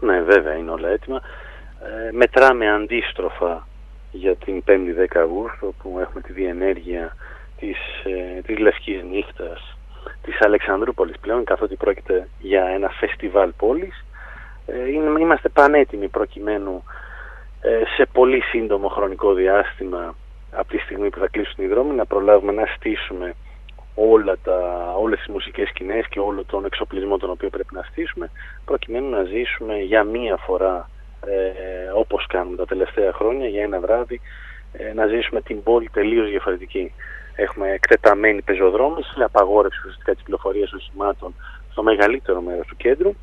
Ναι, βέβαια είναι όλα έτοιμα. Μετράμε αντίστροφα για την 5η 10 Αυγούστου, που έχουμε τη διενέργεια της Λευκής Νύχτας της Αλεξανδρούπολης πλέον, καθότι πρόκειται για ένα φεστιβάλ πόλης. Είμαστε πανέτοιμοι προκειμένου σε πολύ σύντομο χρονικό διάστημα, από τη στιγμή που θα κλείσουν οι δρόμοι, να προλάβουμε να στήσουμε όλες τις μουσικές σκηνές και όλο τον εξοπλισμό τον οποίο πρέπει να στήσουμε, προκειμένου να ζήσουμε για μία φορά, όπως κάνουμε τα τελευταία χρόνια, για ένα βράδυ, να ζήσουμε την πόλη τελείως διαφορετική. Έχουμε εκτεταμένη πεζοδρόμηση, απαγόρευση ουσιαστικά της κυκλοφορίας οχημάτων στο μεγαλύτερο μέρος του κέντρου,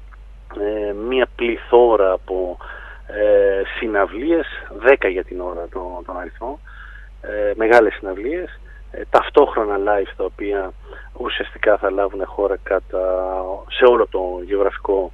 μία πληθώρα από συναυλίες, 10 για την ώρα τον αριθμό, μεγάλες συναυλίες, ταυτόχρονα live, τα οποία ουσιαστικά θα λάβουν χώρα σε όλο το γεωγραφικό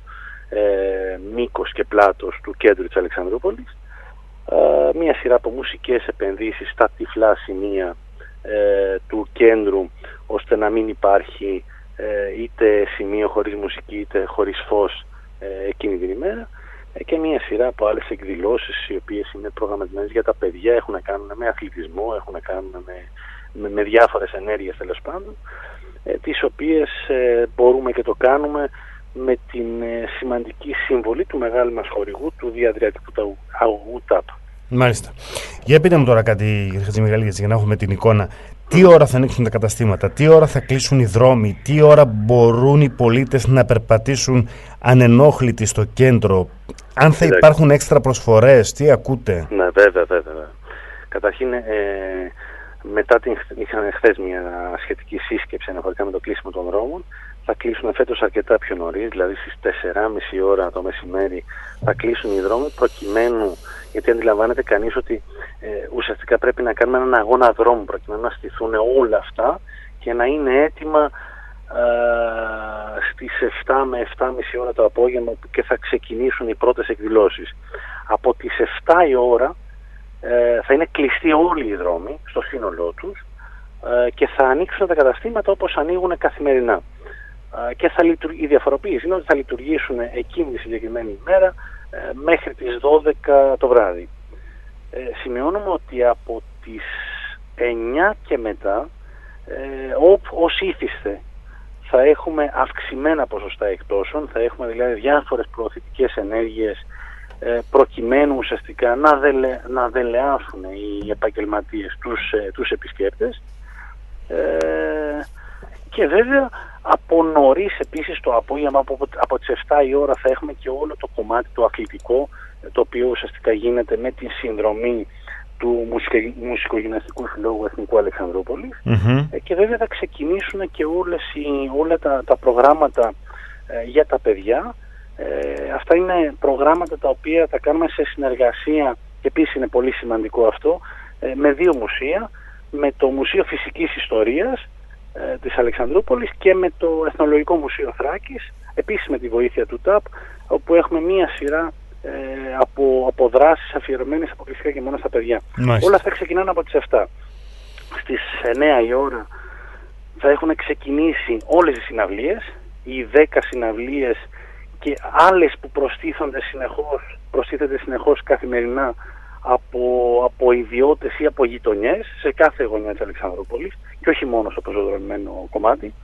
μήκος και πλάτος του κέντρου της Αλεξανδρούπολης. Μία σειρά από μουσικές επενδύσεις στα τυφλά σημεία του κέντρου, ώστε να μην υπάρχει είτε σημείο χωρίς μουσική είτε χωρίς φως εκείνη την ημέρα, και μία σειρά από άλλες εκδηλώσεις, οι οποίες είναι προγραμματισμένες για τα παιδιά, έχουν να κάνουν με αθλητισμό, έχουν να κάνουν με διάφορες ενέργειες, τέλος πάντων, τις οποίες μπορούμε και το κάνουμε με την σημαντική συμβολή του μεγάλου μας χορηγού, του διαδριατικού αγωγού ΤΑΠ. Μάλιστα. Για πείτε μου τώρα κάτι, Χατζημιγαλή, για να έχουμε την εικόνα. Τι ώρα θα ανοίξουν τα καταστήματα, τι ώρα θα κλείσουν οι δρόμοι, τι ώρα μπορούν οι πολίτες να περπατήσουν ανενόχλητοι στο κέντρο, αν θα υπάρχουν έξτρα προσφορές, τι ακούτε? Ναι, βέβαια. Καταρχήν, μετά είχαμε χθες μια σχετική σύσκεψη αναφορικά με το κλείσιμο των δρόμων. Θα κλείσουν φέτος αρκετά πιο νωρίς, δηλαδή στις 4.30 ώρα το μεσημέρι θα κλείσουν οι δρόμοι, προκειμένου, γιατί αντιλαμβάνεται κανείς ότι ουσιαστικά πρέπει να κάνουμε έναν αγώνα δρόμου προκειμένου να στηθούν όλα αυτά και να είναι έτοιμα στις 7 με 7.30 ώρα το απόγευμα, και θα ξεκινήσουν οι πρώτες εκδηλώσεις. Από τις 7 η ώρα θα είναι κλειστοί όλοι οι δρόμοι στο σύνολό τους και θα ανοίξουν τα καταστήματα όπως ανοίγουν καθημερινά. Και η διαφοροποίηση είναι ότι θα λειτουργήσουν εκείνη τη συγκεκριμένη ημέρα μέχρι τις 12 το βράδυ. Σημειώνουμε ότι από τις 9 και μετά, ως ήθιστε, θα έχουμε αυξημένα ποσοστά εκπτώσεων, θα έχουμε δηλαδή διάφορες προωθητικές ενέργειες, προκειμένου ουσιαστικά να δελεάσουν οι επαγγελματίες τους επισκέπτες, και βέβαια από νωρίς επίσης το απόγευμα, από τις 7 η ώρα, θα έχουμε και όλο το κομμάτι το αθλητικό, το οποίο ουσιαστικά γίνεται με τη συνδρομή του Μουσικογυμναστικού Συλλόγου Εθνικού Αλεξανδρούπολης, και βέβαια θα ξεκινήσουν και όλα τα προγράμματα για τα παιδιά. Αυτά είναι προγράμματα τα οποία τα κάνουμε σε συνεργασία, και επίσης είναι πολύ σημαντικό αυτό, με δύο μουσεία, με το Μουσείο Φυσικής Ιστορίας της Αλεξανδρούπολης και με το Εθνολογικό Μουσείο Θράκης, επίσης με τη βοήθεια του ΤΑΠ, όπου έχουμε μία σειρά από δράσεις αφιερωμένες αποκλειστικά και μόνο στα παιδιά. Μάλιστα. Όλα αυτά ξεκινάνε από τις 7. Στις 9 η ώρα θα έχουν ξεκινήσει όλες οι συναυλίες, οι 10 συναυλίες και άλλες που προστίθενται συνεχώς καθημερινά από ιδιώτες ή από γειτονιές σε κάθε γωνιά της Αλεξανδρούπολης, και όχι μόνο στο πεζοδρομημένο κομμάτι.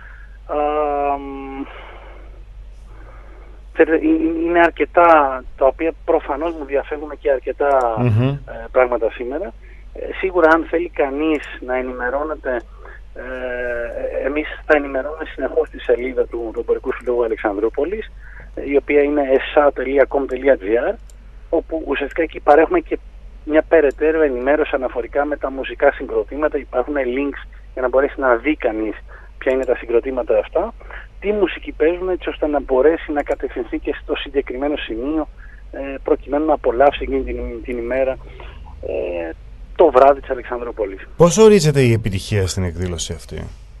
Είναι αρκετά, τα οποία προφανώς μου διαφεύγουν και αρκετά πράγματα σήμερα. Σίγουρα, αν θέλει κανείς να ενημερώνεται, εμείς θα ενημερώνουμε συνεχώς τη σελίδα του Εμπορικού Συλλόγου Αλεξανδρούπολης, η οποία είναι esa.com.gr, όπου ουσιαστικά εκεί παρέχουμε και μια περαιτέρω ενημέρωση αναφορικά με τα μουσικά συγκροτήματα. Υπάρχουν links για να μπορέσει να δει κανείς ποια είναι τα συγκροτήματα αυτά, τι μουσική παίζουν, έτσι ώστε να μπορέσει να κατευθυνθεί και στο συγκεκριμένο σημείο, προκειμένου να απολαύσει εκείνη την ημέρα το βράδυ της Αλεξανδρούπολης. Πώς ορίζεται η επιτυχία στην εκδήλωση αυτή?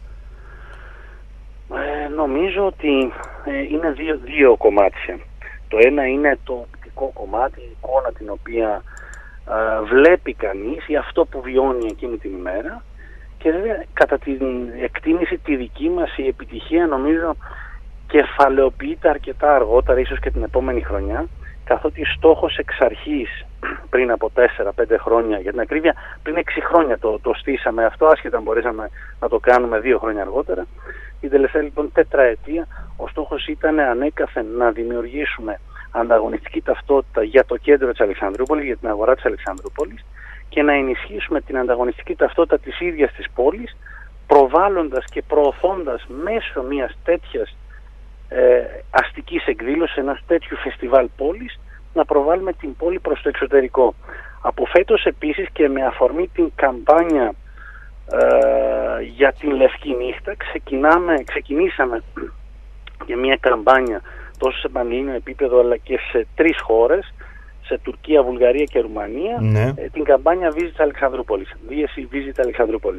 Νομίζω ότι είναι δύο κομμάτια. Το ένα είναι το οπτικό κομμάτι, η εικόνα την οποία βλέπει κανείς ή αυτό που βιώνει εκείνη την ημέρα, και βέβαια κατά την εκτίμηση τη δική μας η επιτυχία νομίζω κεφαλαιοποιείται αρκετά αργότερα, ίσως και την επόμενη χρονιά, καθότι στόχος εξ αρχής, πριν από 4-5 χρόνια, για την ακρίβεια πριν 6 χρόνια το στήσαμε αυτό, άσχετα αν μπορέσαμε να το κάνουμε 2 χρόνια αργότερα. Την τελευταία λοιπόν τετραετία ο στόχος ήταν ανέκαθεν να δημιουργήσουμε ανταγωνιστική ταυτότητα για το κέντρο της Αλεξανδρούπολης, για την αγορά της Αλεξανδρούπολης, και να ενισχύσουμε την ανταγωνιστική ταυτότητα της ίδιας της πόλης, προβάλλοντας και προωθώντας μέσω μιας τέτοιας αστικής εκδήλωσης, ενός τέτοιου φεστιβάλ πόλης, να προβάλλουμε την πόλη προς το εξωτερικό. Από φέτος επίσης, και με αφορμή την καμπάνια για την Λευκή Νύχτα, ξεκινήσαμε για μια καμπάνια τόσο σε πανελλήνιο επίπεδο αλλά και σε 3 χώρες, σε Τουρκία, Βουλγαρία και Ρουμανία, την καμπάνια Visit Αλεξανδρούπολης, Visit Αλεξανδρούπολης.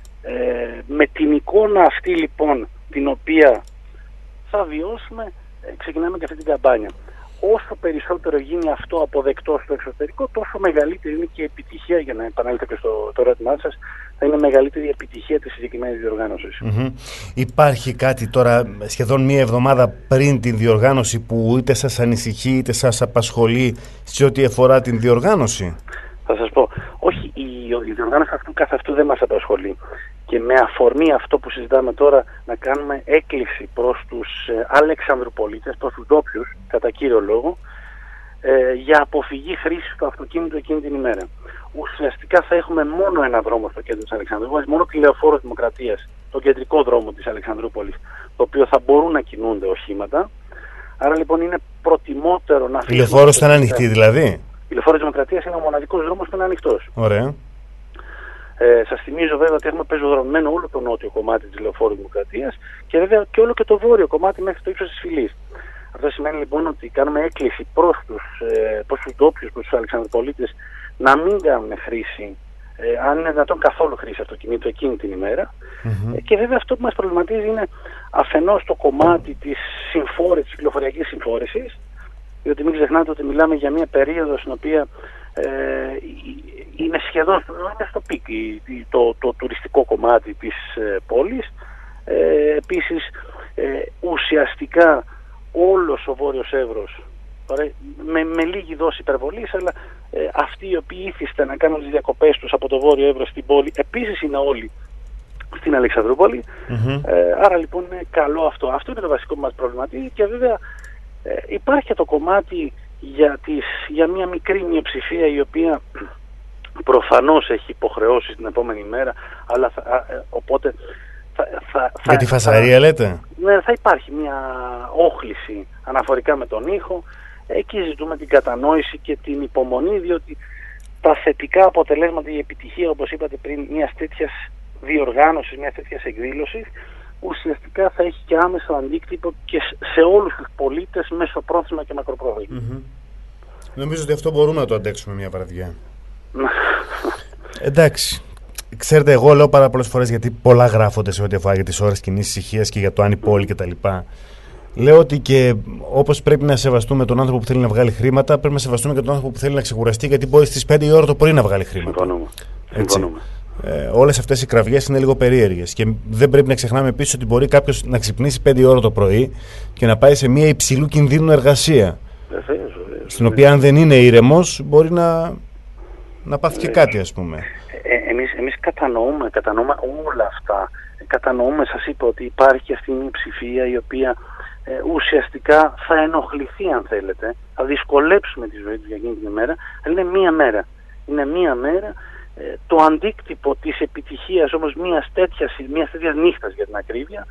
Με την εικόνα αυτή λοιπόν την οποία θα βιώσουμε, ξεκινάμε και αυτή την καμπάνια. Όσο περισσότερο γίνει αυτό αποδεκτό στο εξωτερικό, τόσο μεγαλύτερη είναι και η επιτυχία, για να επανέλθω και στο ερώτημά σας, θα είναι μεγαλύτερη η επιτυχία της συγκεκριμένης διοργάνωσης. Υπάρχει κάτι τώρα, σχεδόν μία εβδομάδα πριν την διοργάνωση, που είτε σας ανησυχεί είτε σας απασχολεί σε ό,τι αφορά την διοργάνωση? Θα σας πω, όχι, η διοργάνωση αυτού καθ' αυτού δεν μας απασχολεί. Και με αφορμή αυτό που συζητάμε τώρα, να κάνουμε έκκληση προς τους Αλεξανδρουπολίτες, προς τους ντόπιους, κατά κύριο λόγο, για αποφυγή χρήσης του αυτοκίνητου εκείνη την ημέρα. Ουσιαστικά θα έχουμε μόνο ένα δρόμο στο κέντρο της Αλεξανδρούπολης, μόνο τη Λεωφόρο Δημοκρατίας, τον κεντρικό δρόμο της Αλεξανδρούπολης, το οποίο θα μπορούν να κινούνται οχήματα. Άρα λοιπόν είναι προτιμότερο να αφήσουμε. Η Λεωφόρος ήταν ανοιχτή δηλαδή? Η Λεωφόρο Δημοκρατίας είναι ο μοναδικός δρόμος που είναι ανοιχτός. Ωραία. Σας θυμίζω βέβαια ότι έχουμε πεζοδρομημένο όλο το νότιο κομμάτι της Λεωφόρου Δημοκρατίας και βέβαια και όλο και το βόρειο κομμάτι μέχρι το ύψος της Φυλής. Αυτό σημαίνει λοιπόν ότι κάνουμε έκκληση προς τους ντόπιους, προς τους Αλεξανδροπολίτες, να μην κάνουν χρήση, αν είναι δυνατόν καθόλου χρήση αυτοκινήτου εκείνη την ημέρα. Και βέβαια αυτό που μας προβληματίζει είναι αφενός το κομμάτι της συμφόρησης, κυκλοφοριακής συμφόρησης, διότι μην ξεχνάτε ότι μιλάμε για μια περίοδο στην οποία είναι σχεδόν στο πικ το τουριστικό κομμάτι της πόλης. Επίσης ουσιαστικά όλος ο Βόρειος Εύρος, με λίγη δόση υπερβολής, αλλά αυτοί οι οποίοι ήθισταν να κάνουν τις διακοπές τους από το Βόρειο Εύρο στην πόλη επίσης είναι όλοι στην Αλεξανδρούπολη. Άρα λοιπόν είναι καλό αυτό. Αυτό είναι το βασικό που μας προβληματίζει. Και βέβαια υπάρχει και το κομμάτι για μια μικρή μειοψηφία η οποία προφανώς έχει υποχρεώσει την επόμενη μέρα, αλλά οπότε για τη φασαρία λέτε? Ναι, θα υπάρχει μια όχληση αναφορικά με τον ήχο. Εκεί ζητούμε την κατανόηση και την υπομονή, διότι τα θετικά αποτελέσματα, η επιτυχία, όπως είπατε πριν, μιας τέτοιας διοργάνωσης, μιας τέτοιας εκδήλωσης, ουσιαστικά θα έχει και άμεσο αντίκτυπο και σε όλους τους πολίτες, μεσοπρόθεσμα και μακροπρόθεσμα. Νομίζω ότι αυτό μπορούμε να το αντέξουμε μια βραδιά. Εντάξει. Ξέρετε, εγώ λέω πάρα πολλές φορές, γιατί πολλά γράφονται σε ό,τι αφορά για τις ώρες κοινής ησυχίας και για το αν η πόλη κτλ. Λέω ότι και όπως πρέπει να σεβαστούμε τον άνθρωπο που θέλει να βγάλει χρήματα, πρέπει να σεβαστούμε και τον άνθρωπο που θέλει να ξεκουραστεί, γιατί μπορεί στις 5 η ώρα το πρωί να βγάλει χρήματα. Συμφωνούμε. Όλες αυτές οι κραυγές είναι λίγο περίεργες. Και δεν πρέπει να ξεχνάμε επίσης ότι μπορεί κάποιος να ξυπνήσει 5 η ώρα το πρωί και να πάει σε μια υψηλού κινδύνου εργασία. Στην οποία, αν δεν είναι ήρεμος, μπορεί να πάθει και κάτι, ας πούμε. Εμείς κατανοούμε όλα αυτά. Κατανοούμε, σας είπα, ότι υπάρχει αυτή η ψηφία η οποία ουσιαστικά θα ενοχληθεί, αν θέλετε. Θα δυσκολέψουμε τη ζωή του για εκείνη την ημέρα. Αλλά είναι μία μέρα. Είναι μία μέρα. Το αντίκτυπο της επιτυχίας όμως μιας τέτοιας νύχτας, για την ακρίβεια,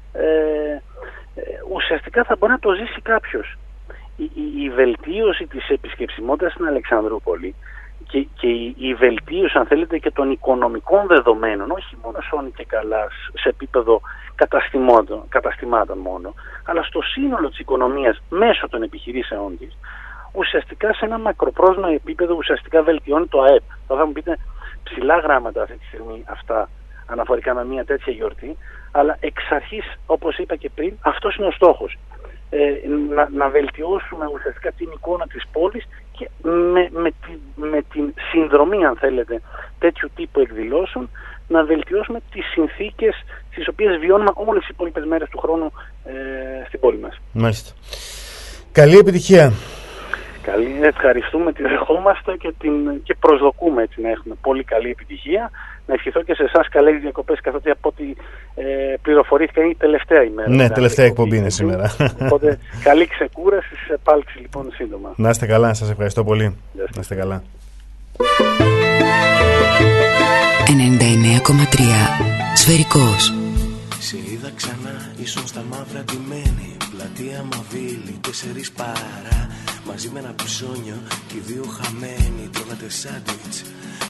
ουσιαστικά θα μπορεί να το ζήσει κάποιος. Η βελτίωση της επισκεψιμότητας στην Αλεξανδρούπολη και η βελτίωση, αν θέλετε, και των οικονομικών δεδομένων, όχι μόνο σώνει και καλά σε επίπεδο καταστημάτων μόνο, αλλά στο σύνολο της οικονομίας μέσω των επιχειρήσεών της, ουσιαστικά σε ένα μακροπρόθεσμο επίπεδο ουσιαστικά βελτιώνει το ΑΕΠ. Θα μου πείτε ψηλά γράμματα αυτή τη στιγμή αυτά αναφορικά με μια τέτοια γιορτή, αλλά εξ αρχής, όπως είπα και πριν, αυτός είναι ο στόχος. Να βελτιώσουμε ουσιαστικά την εικόνα της πόλης και με την συνδρομή, αν θέλετε, τέτοιου τύπου εκδηλώσεων, να βελτιώσουμε τις συνθήκες στις οποίες βιώνουμε όλες οι υπόλοιπες μέρες του χρόνου στην πόλη. Μάλιστα. Καλή επιτυχία. Καλή, ευχαριστούμε, τη δεχόμαστε και προσδοκούμε έτσι να έχουμε πολύ καλή επιτυχία. Να ευχηθώ και σε εσάς καλές διακοπές, καθότι από ό,τι πληροφορήθηκα είναι η τελευταία ημέρα. Ναι, τελευταία εκπομπή είναι σήμερα. Οπότε καλή ξεκούραση, σε επάλξη λοιπόν σύντομα. Να είστε καλά, σας ευχαριστώ πολύ. Να είστε καλά. 99,3 Σφαιρικός. Σε είδα ξανά, ίσον στα μαύρα ντυμένη, πλατεία Μαβίλη, 4 παρά, μαζί με ένα ψώνιο και 2 χαμένοι, τρώγατε σάντουιτς.